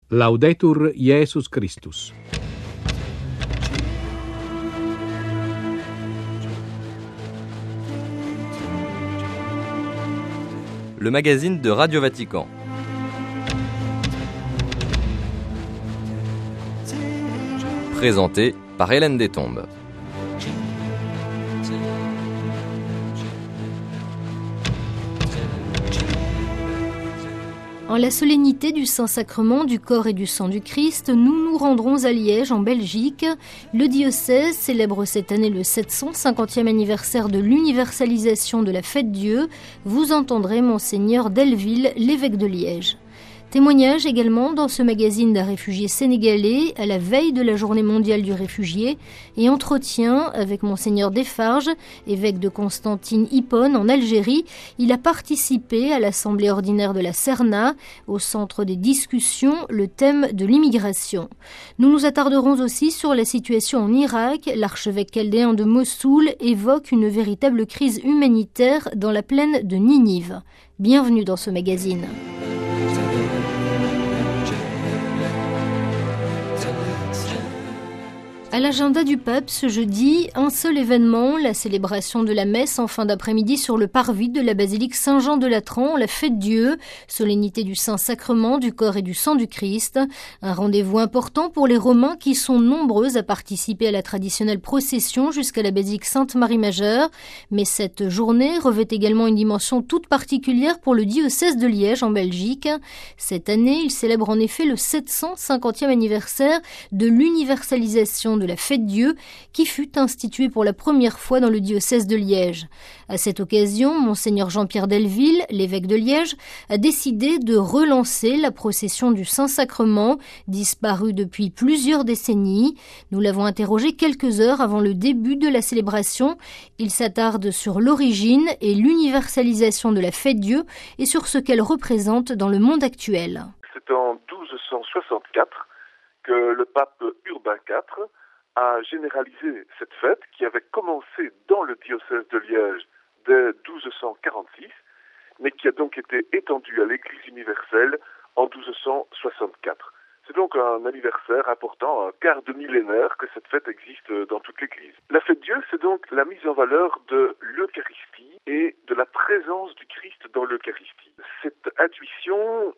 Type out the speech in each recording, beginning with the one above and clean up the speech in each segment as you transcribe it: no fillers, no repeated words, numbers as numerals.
Laudetur Jesus Christus. Le magazine de Radio Vatican. Présenté par Hélène Détombe. En la solennité du Saint-Sacrement du corps et du sang du Christ, nous nous rendrons à Liège, en Belgique. Le diocèse célèbre cette année le 750e anniversaire de l'universalisation de la fête Dieu. Vous entendrez Monseigneur Delville, l'évêque de Liège. Témoignage également dans ce magazine d'un réfugié sénégalais à la veille de la journée mondiale du réfugié et entretien avec Monseigneur Desfarges, évêque de Constantine-Hippone en Algérie. Il a participé à l'assemblée ordinaire de la CERNA, au centre des discussions, le thème de l'immigration. Nous nous attarderons aussi sur la situation en Irak. L'archevêque chaldéen de Mossoul évoque une véritable crise humanitaire dans la plaine de Ninive. Bienvenue dans ce magazine. À l'agenda du pape, ce jeudi, un seul événement, la célébration de la messe en fin d'après-midi sur le parvis de la basilique Saint-Jean de Latran, la fête Dieu, solennité du Saint-Sacrement, du corps et du sang du Christ. Un rendez-vous important pour les Romains qui sont nombreux à participer à la traditionnelle procession jusqu'à la basilique Sainte-Marie-Majeure. Mais cette journée revêt également une dimension toute particulière pour le diocèse de Liège en Belgique. Cette année, il célèbre en effet le 750e anniversaire de l'universalisation de la fête Dieu qui fut instituée pour la première fois dans le diocèse de Liège. À cette occasion, Monseigneur Jean-Pierre Delville, l'évêque de Liège, a décidé de relancer la procession du Saint-Sacrement, disparue depuis plusieurs décennies. Nous l'avons interrogé quelques heures avant le début de la célébration. Il s'attarde sur l'origine et l'universalisation de la fête Dieu et sur ce qu'elle représente dans le monde actuel. C'est en 1264 que le pape Urbain IV a généralisé cette fête qui avait commencé dans le diocèse de Liège dès 1246, mais qui a donc été étendue à l'Église universelle en 1264. C'est donc un anniversaire important, un quart de millénaire que cette fête existe dans toute l'Église. La fête Dieu, c'est donc la mise en valeur de l'Eucharistie et de la présence du Christ dans l'Eucharistie. Cette intuition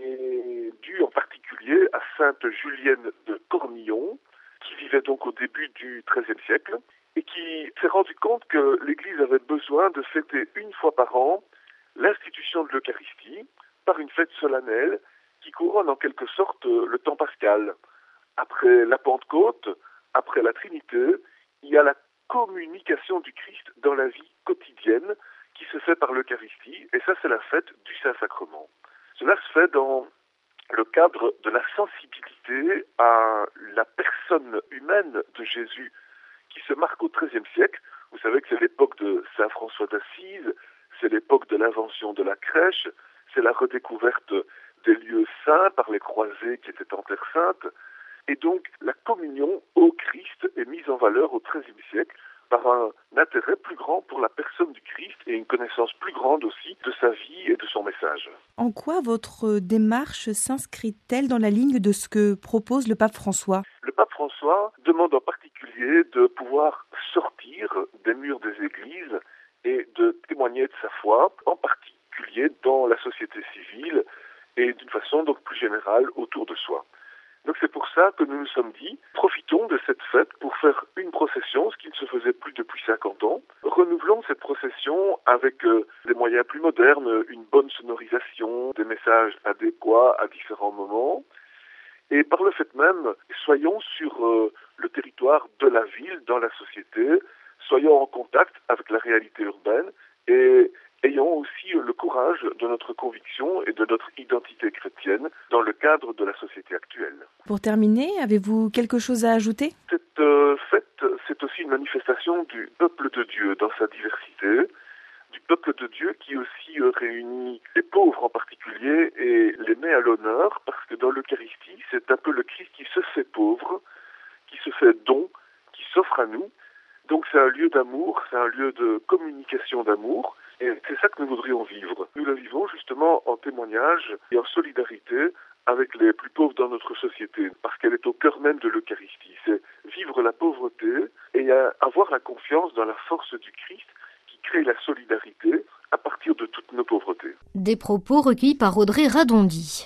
est due en particulier à sainte Julienne de Cornillon, qui vivait donc au début du XIIIe siècle et qui s'est rendu compte que l'Église avait besoin de fêter une fois par an l'institution de l'Eucharistie par une fête solennelle qui couronne en quelque sorte le temps pascal. Après la Pentecôte, après la Trinité, il y a la communication du Christ dans la vie quotidienne qui se fait par l'Eucharistie, et ça c'est la fête du Saint-Sacrement. Cela se fait dans le cadre de la sensibilité à la personne humaine de Jésus qui se marque au XIIIe siècle. Vous savez que c'est l'époque de Saint François d'Assise, c'est l'époque de l'invention de la crèche, c'est la redécouverte des lieux saints par les croisés qui étaient en Terre Sainte. Et donc la communion au Christ est mise en valeur au XIIIe siècle par un intérêt plus grand pour la personne du Christ et une connaissance plus grande aussi de sa vie et de son message. En quoi votre démarche s'inscrit-elle dans la ligne de ce que propose le pape François ? Le pape François demande en particulier de pouvoir sortir des murs des églises et de témoigner de sa foi, en particulier dans la société civile et d'une façon donc plus générale autour de soi. Donc c'est pour ça que nous nous sommes dit, profitons de cette fête pour faire une procession, ce qui ne se faisait plus depuis 50 ans. Renouvelons cette procession avec des moyens plus modernes, une bonne sonorisation, des messages adéquats à différents moments. Et par le fait même, soyons sur le territoire de la ville, dans la société, soyons en contact avec la réalité urbaine et ayons aussi le courage de notre conviction et de notre identité chrétienne dans le cadre de la société actuelle. Pour terminer, avez-vous quelque chose à ajouter ? Cette fête, c'est aussi une manifestation du peuple de Dieu dans sa diversité, du peuple de Dieu qui aussi réunit les pauvres en particulier et les met à l'honneur parce que dans l'Eucharistie, c'est un peu le Christ qui se fait pauvre, qui se fait don, qui s'offre à nous. Donc c'est un lieu d'amour, c'est un lieu de communication d'amour. Et c'est ça que nous voudrions vivre. Nous le vivons justement en témoignage et en solidarité avec les plus pauvres dans notre société, parce qu'elle est au cœur même de l'Eucharistie. C'est vivre la pauvreté et avoir la confiance dans la force du Christ qui crée la solidarité à partir de toutes nos pauvretés. Des propos recueillis par Audrey Radondi.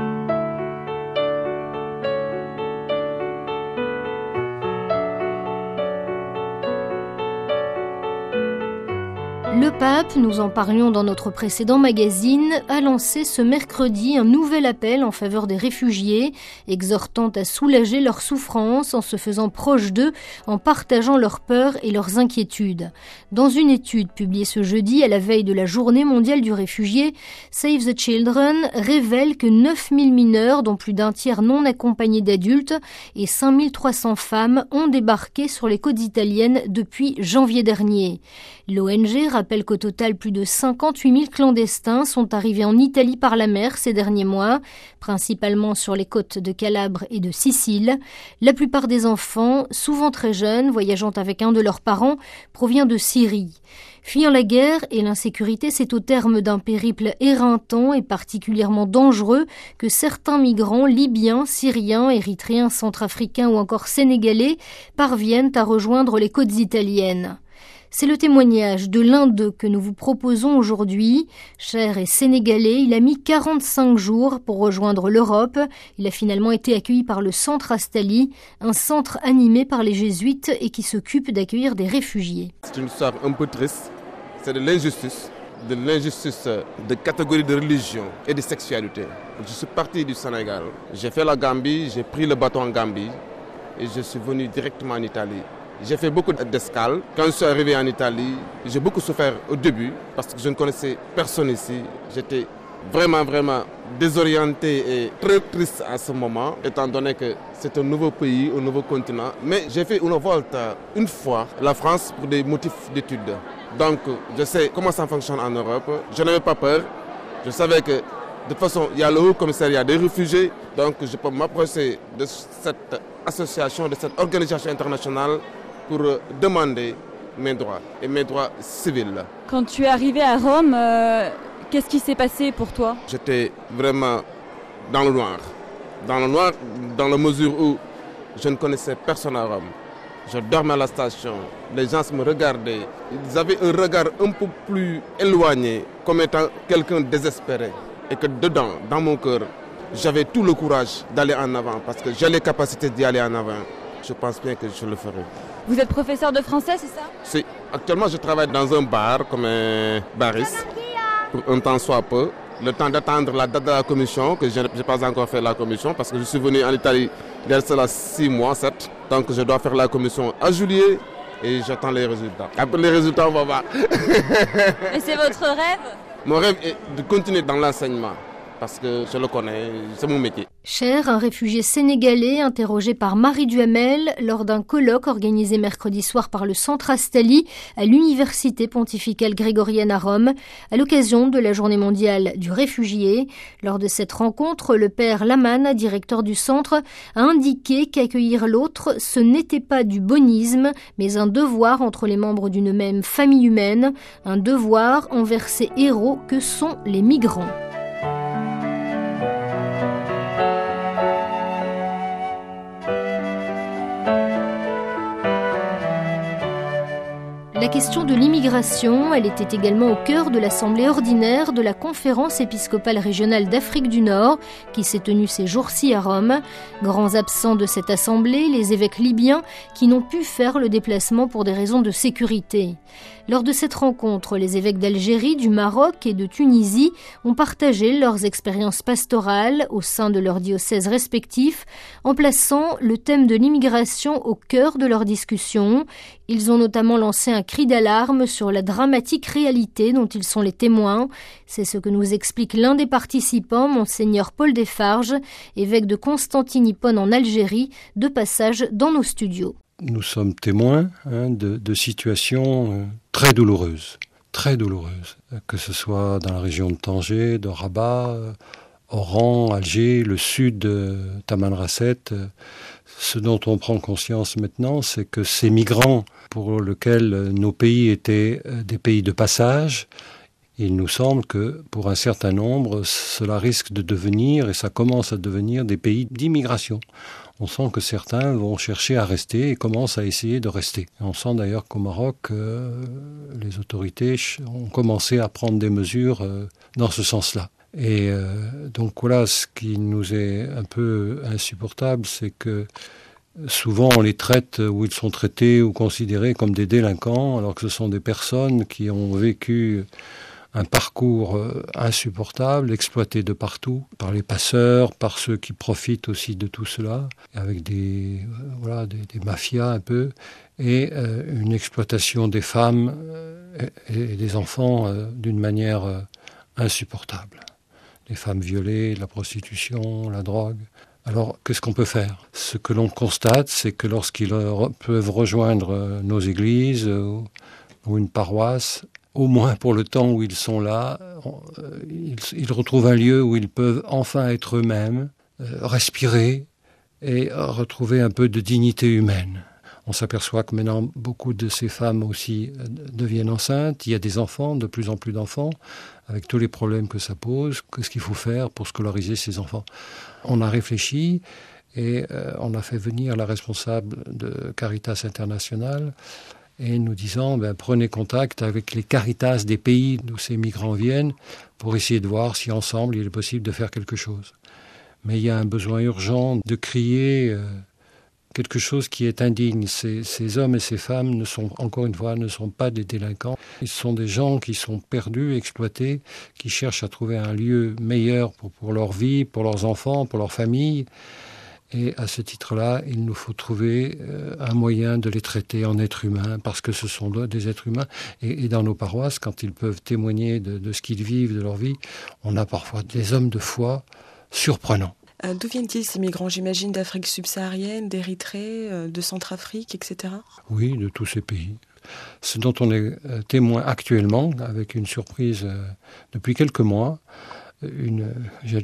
Le pape, nous en parlions dans notre précédent magazine, a lancé ce mercredi un nouvel appel en faveur des réfugiés, exhortant à soulager leurs souffrances en se faisant proche d'eux, en partageant leurs peurs et leurs inquiétudes. Dans une étude publiée ce jeudi à la veille de la Journée mondiale du réfugié, Save the Children révèle que 9000 mineurs, dont plus d'un tiers non accompagnés d'adultes, et 5300 femmes ont débarqué sur les côtes italiennes depuis janvier dernier. L'ONG rappelle qu'au total, plus de 58 000 clandestins sont arrivés en Italie par la mer ces derniers mois, principalement sur les côtes de Calabre et de Sicile. La plupart des enfants, souvent très jeunes, voyageant avec un de leurs parents, provient de Syrie. Fuyant la guerre et l'insécurité, c'est au terme d'un périple éreintant et particulièrement dangereux que certains migrants libyens, syriens, érythréens, centrafricains ou encore sénégalais parviennent à rejoindre les côtes italiennes. C'est le témoignage de l'un d'eux que nous vous proposons aujourd'hui. Cher et sénégalais, il a mis 45 jours pour rejoindre l'Europe. Il a finalement été accueilli par le Centre Astali, un centre animé par les jésuites et qui s'occupe d'accueillir des réfugiés. C'est une histoire un peu triste. C'est de l'injustice de catégorie de religion et de sexualité. Je suis parti du Sénégal. J'ai fait la Gambie, j'ai pris le bateau en Gambie et je suis venu directement en Italie. J'ai fait beaucoup d'escales. Quand je suis arrivé en Italie, j'ai beaucoup souffert au début parce que je ne connaissais personne ici. J'étais vraiment désorienté et très triste à ce moment, étant donné que c'est un nouveau pays, un nouveau continent. Mais j'ai fait une volte une fois à la France pour des motifs d'études. Donc je sais comment ça fonctionne en Europe. Je n'avais pas peur. Je savais que de toute façon, il y a le Haut Commissariat des réfugiés. Donc je peux m'approcher de cette association, de cette organisation internationale pour demander mes droits et mes droits civils. Quand tu es arrivé à Rome, qu'est-ce qui s'est passé pour toi ? J'étais vraiment dans le noir. Dans le noir, dans la mesure où je ne connaissais personne à Rome. Je dormais à la station, les gens me regardaient. Ils avaient un regard un peu plus éloigné, comme étant quelqu'un désespéré. Et que dedans, dans mon cœur, j'avais tout le courage d'aller en avant parce que j'ai les capacités d'y aller en avant. Je pense bien que je le ferai. Vous êtes professeur de français, c'est ça ? Si. Actuellement, je travaille dans un bar comme un bariste pour un temps soit peu. Le temps d'attendre la date de la commission, que je n'ai pas encore fait la commission parce que je suis venu en Italie il y a cela 6 mois, 7. Donc je dois faire la commission à juillet et j'attends les résultats. Après les résultats, on va voir. Et c'est votre rêve ? Mon rêve est de continuer dans l'enseignement. Parce que je le connais, c'est mon métier. Cher, un réfugié sénégalais interrogé par Marie Duhamel lors d'un colloque organisé mercredi soir par le Centre Astali à l'Université pontificale grégorienne à Rome, à l'occasion de la Journée mondiale du réfugié. Lors de cette rencontre, le père Laman, directeur du centre, a indiqué qu'accueillir l'autre, ce n'était pas du bonisme, mais un devoir entre les membres d'une même famille humaine, un devoir envers ces héros que sont les migrants. La question de l'immigration, elle était également au cœur de l'assemblée ordinaire de la conférence épiscopale régionale d'Afrique du Nord, qui s'est tenue ces jours-ci à Rome. Grands absents de cette assemblée, les évêques libyens qui n'ont pu faire le déplacement pour des raisons de sécurité. Lors de cette rencontre, les évêques d'Algérie, du Maroc et de Tunisie ont partagé leurs expériences pastorales au sein de leurs diocèses respectifs, en plaçant le thème de l'immigration au cœur de leurs discussions. Ils ont notamment lancé un cri d'alarme sur la dramatique réalité dont ils sont les témoins. C'est ce que nous explique l'un des participants, Monseigneur Paul Desfarges, évêque de Constantinople en Algérie, de passage dans nos studios. Nous sommes témoins de situations très douloureuses, que ce soit dans la région de Tanger, de Rabat, Oran, Alger, le sud, Tamanrasset. Ce dont on prend conscience maintenant, c'est que ces migrants pour lesquels nos pays étaient des pays de passage, Il nous semble que pour un certain nombre, cela risque de devenir, et ça commence à devenir, des pays d'immigration. On sent que certains vont chercher à rester et commencent à essayer de rester. Et on sent d'ailleurs qu'au Maroc, les autorités ont commencé à prendre des mesures dans ce sens-là. Et donc voilà, ce qui nous est un peu insupportable, c'est que souvent on les traite, ou ils sont traités ou considérés comme des délinquants, alors que ce sont des personnes qui ont vécu un parcours insupportable, exploité de partout, par les passeurs, par ceux qui profitent aussi de tout cela, avec des mafias un peu, et une exploitation des femmes et des enfants d'une manière insupportable. Les femmes violées, la prostitution, la drogue. Alors, qu'est-ce qu'on peut faire ? Ce que l'on constate, c'est que lorsqu'ils peuvent rejoindre nos églises ou une paroisse, au moins pour le temps où ils sont là, ils retrouvent un lieu où ils peuvent enfin être eux-mêmes, respirer et retrouver un peu de dignité humaine. On s'aperçoit que maintenant, beaucoup de ces femmes aussi deviennent enceintes. Il y a des enfants, de plus en plus d'enfants, avec tous les problèmes que ça pose. Qu'est-ce qu'il faut faire pour scolariser ces enfants ? On a réfléchi et on a fait venir la responsable de Caritas International et nous disant prenez contact avec les Caritas des pays d'où ces migrants viennent pour essayer de voir si ensemble il est possible de faire quelque chose. Mais il y a un besoin urgent de crier quelque chose qui est indigne. Ces hommes et ces femmes ne sont pas des délinquants. Ils sont des gens qui sont perdus, exploités, qui cherchent à trouver un lieu meilleur pour leur vie, pour leurs enfants, pour leur famille. Et à ce titre-là, il nous faut trouver un moyen de les traiter en êtres humains, parce que ce sont des êtres humains. Et dans nos paroisses, quand ils peuvent témoigner de ce qu'ils vivent, de leur vie, on a parfois des hommes de foi surprenants. D'où viennent-ils ces migrants ? J'imagine d'Afrique subsaharienne, d'Érythrée, de Centrafrique, etc. Oui, de tous ces pays. Ce dont on est témoin actuellement, avec une surprise depuis quelques mois, une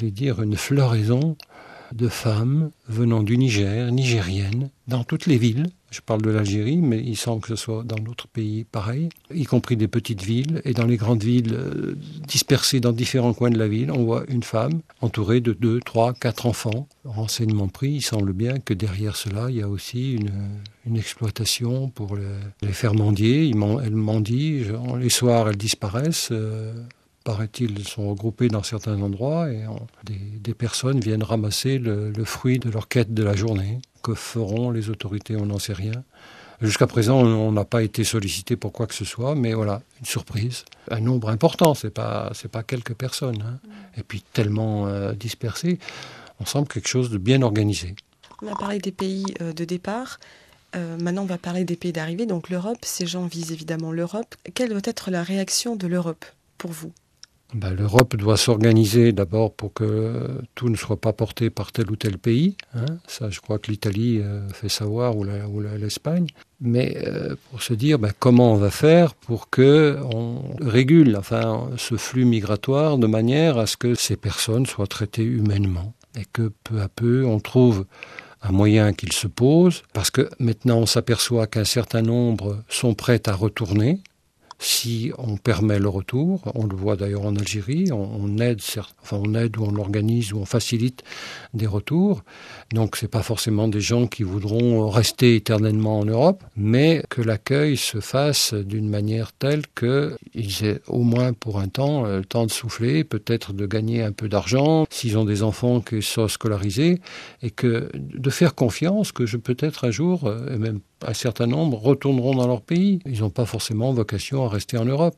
floraison de femmes venant du Niger, nigériennes, dans toutes les villes. Je parle de l'Algérie, mais il semble que ce soit dans d'autres pays pareil, y compris des petites villes. Et dans les grandes villes dispersées dans différents coins de la ville, on voit une femme entourée de 2, 3, 4 enfants. Renseignement pris, il semble bien que derrière cela, il y a aussi une exploitation pour les faire mendier. Elles mendient, les soirs, elles disparaissent. Paraît-il, ils sont regroupés dans certains endroits et des personnes viennent ramasser le fruit de leur quête de la journée. Que feront les autorités ? On n'en sait rien. Jusqu'à présent, on n'a pas été sollicité pour quoi que ce soit, mais voilà, une surprise. Un nombre important, c'est pas quelques personnes. Hein. Et puis tellement dispersés, on semble quelque chose de bien organisé. On a parlé des pays de départ. Maintenant, on va parler des pays d'arrivée. Donc l'Europe, ces gens visent évidemment l'Europe. Quelle doit être la réaction de l'Europe pour vous ? L'Europe doit s'organiser d'abord pour que tout ne soit pas porté par tel ou tel pays. Hein. Ça, je crois que l'Italie fait savoir, ou l'Espagne. Mais pour se dire comment on va faire pour qu'on régule ce flux migratoire de manière à ce que ces personnes soient traitées humainement. Et que peu à peu, on trouve un moyen qu'ils se posent. Parce que maintenant, on s'aperçoit qu'un certain nombre sont prêts à retourner. Si on permet le retour, on le voit d'ailleurs en Algérie, on aide ou on organise ou on facilite des retours. Donc c'est pas forcément des gens qui voudront rester éternellement en Europe, mais que l'accueil se fasse d'une manière telle qu'ils aient au moins pour un temps le temps de souffler, peut-être de gagner un peu d'argent, s'ils ont des enfants qui soient scolarisés, et que de faire confiance que peut-être un jour, et même un certain nombre retourneront dans leur pays. Ils n'ont pas forcément vocation à rester en Europe.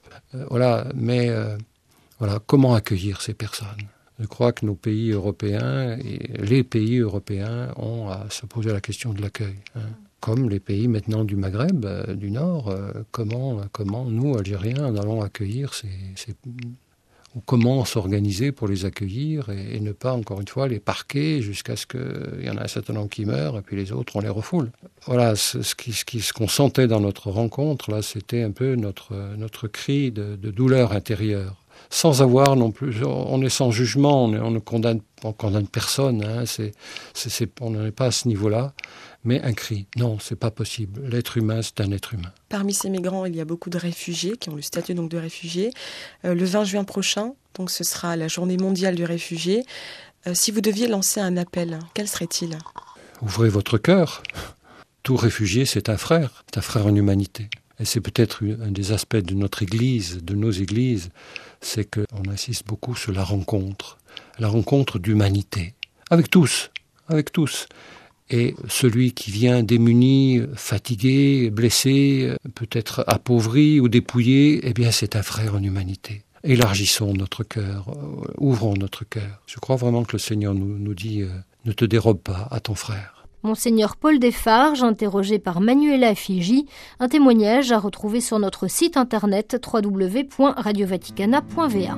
Comment accueillir ces personnes ? Je crois que nos pays européens et les pays européens ont à se poser la question de l'accueil. Hein. Comme les pays maintenant du Maghreb, du Nord, comment nous, Algériens, allons accueillir ou comment s'organiser pour les accueillir et ne pas, encore une fois, les parquer jusqu'à ce qu'il y en a un certain nombre qui meurent et puis les autres, on les refoule. Voilà, ce qu'on sentait dans notre rencontre, là, c'était un peu notre cri de douleur intérieure. sans avoir non plus, on est sans jugement, on ne condamne personne, hein, on n'en est pas à ce niveau-là, mais un cri, non, c'est pas possible. L'être humain, c'est un être humain. Parmi ces migrants, il y a beaucoup de réfugiés qui ont le statut donc de réfugiés. Le 20 juin prochain, donc ce sera la journée mondiale du réfugié. Si vous deviez lancer un appel, quel serait-il ? Ouvrez votre cœur. Tout réfugié, c'est un frère en humanité. Et c'est peut-être un des aspects de notre Église, de nos églises, c'est qu'on insiste beaucoup sur la rencontre d'humanité, avec tous. Et celui qui vient démuni, fatigué, blessé, peut-être appauvri ou dépouillé, eh bien c'est un frère en humanité. Élargissons notre cœur, ouvrons notre cœur. Je crois vraiment que le Seigneur nous dit ne te dérobe pas à ton frère. Monseigneur Paul Desfarges, interrogé par Manuela Figi, un témoignage à retrouver sur notre site internet www.radiovaticana.va.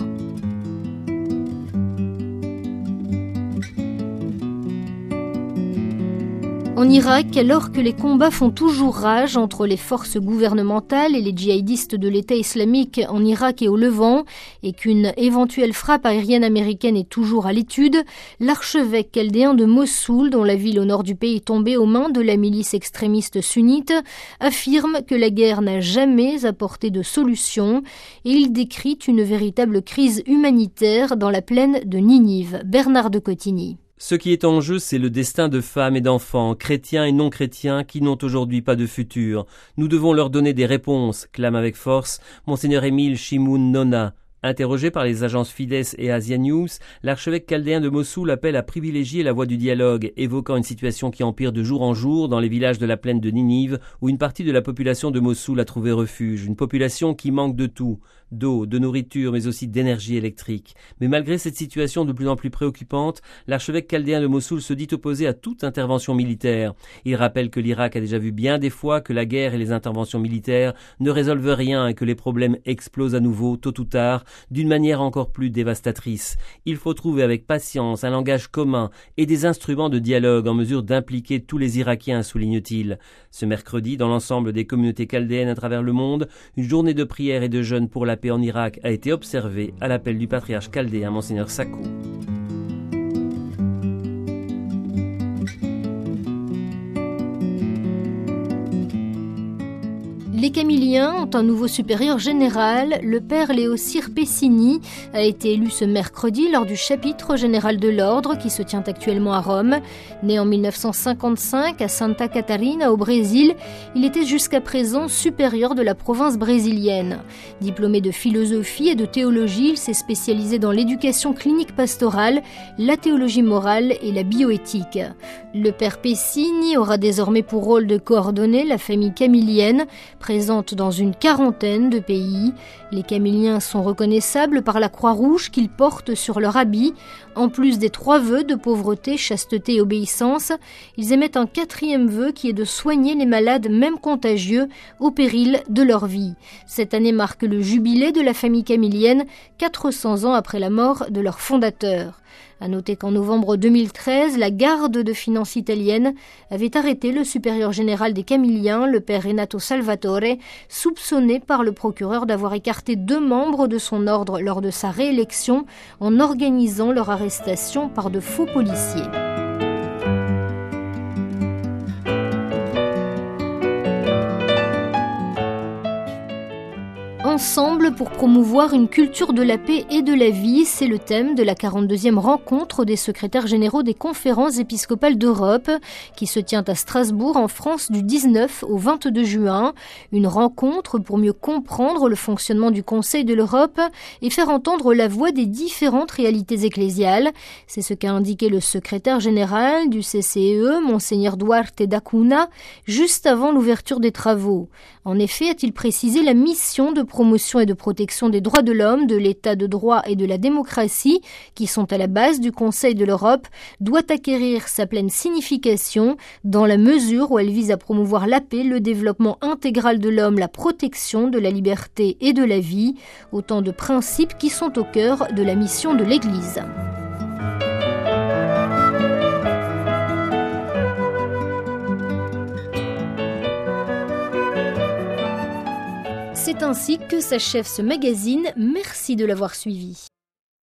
En Irak, alors que les combats font toujours rage entre les forces gouvernementales et les djihadistes de l'État islamique en Irak et au Levant, et qu'une éventuelle frappe aérienne américaine est toujours à l'étude, l'archevêque chaldéen de Mossoul, dont la ville au nord du pays est tombée aux mains de la milice extrémiste sunnite, affirme que la guerre n'a jamais apporté de solution, et il décrit une véritable crise humanitaire dans la plaine de Ninive. Bernard de Cotigny. Ce qui est en jeu, c'est le destin de femmes et d'enfants, chrétiens et non chrétiens, qui n'ont aujourd'hui pas de futur. Nous devons leur donner des réponses, clame avec force Monseigneur Émile Shimoun Nona. Interrogé par les agences Fides et Asia News, l'archevêque chaldéen de Mossoul appelle à privilégier la voie du dialogue, évoquant une situation qui empire de jour en jour dans les villages de la plaine de Ninive, où une partie de la population de Mossoul a trouvé refuge. Une population qui manque de tout, d'eau, de nourriture, mais aussi d'énergie électrique. Mais malgré cette situation de plus en plus préoccupante, l'archevêque chaldéen de Mossoul se dit opposé à toute intervention militaire. Il rappelle que l'Irak a déjà vu bien des fois que la guerre et les interventions militaires ne résolvent rien et que les problèmes explosent à nouveau, tôt ou tard, d'une manière encore plus dévastatrice. Il faut trouver avec patience un langage commun et des instruments de dialogue en mesure d'impliquer tous les Irakiens, souligne-t-il. Ce mercredi, dans l'ensemble des communautés chaldéennes à travers le monde, une journée de prière et de jeûne pour la paix en Irak a été observée à l'appel du patriarche chaldéen Monseigneur Sako. Les Camilliens ont un nouveau supérieur général. Le père Léocir Pessini a été élu ce mercredi lors du chapitre général de l'ordre qui se tient actuellement à Rome. Né en 1955 à Santa Catarina au Brésil, il était jusqu'à présent supérieur de la province brésilienne. Diplômé de philosophie et de théologie, il s'est spécialisé dans l'éducation clinique pastorale, la théologie morale et la bioéthique. Le père Pessini aura désormais pour rôle de coordonner la famille camillienne, présente dans une quarantaine de pays. Les camilliens sont reconnaissables par la croix rouge qu'ils portent sur leur habit. En plus des 3 vœux de pauvreté, chasteté et obéissance, ils émettent un 4e vœu qui est de soigner les malades, même contagieux, au péril de leur vie. Cette année marque le jubilé de la famille camillienne, 400 ans après la mort de leur fondateur. À noter qu'en novembre 2013, la garde de finances italienne avait arrêté le supérieur général des Camilliens, le père Renato Salvatore, soupçonné par le procureur d'avoir écarté 2 membres de son ordre lors de sa réélection en organisant leur arrestation par de faux policiers. Ensemble pour promouvoir une culture de la paix et de la vie, c'est le thème de la 42e rencontre des secrétaires généraux des conférences épiscopales d'Europe qui se tient à Strasbourg en France du 19 au 22 juin. Une rencontre pour mieux comprendre le fonctionnement du Conseil de l'Europe et faire entendre la voix des différentes réalités ecclésiales. C'est ce qu'a indiqué le secrétaire général du CCEE, Monseigneur Duarte d'Acuna, juste avant l'ouverture des travaux. En effet, a-t-il précisé, la mission de promotion et de protection des droits de l'homme, de l'état de droit et de la démocratie, qui sont à la base du Conseil de l'Europe, doit acquérir sa pleine signification dans la mesure où elle vise à promouvoir la paix, le développement intégral de l'homme, la protection de la liberté et de la vie, autant de principes qui sont au cœur de la mission de l'Église. C'est ainsi que s'achève ce magazine. Merci de l'avoir suivi.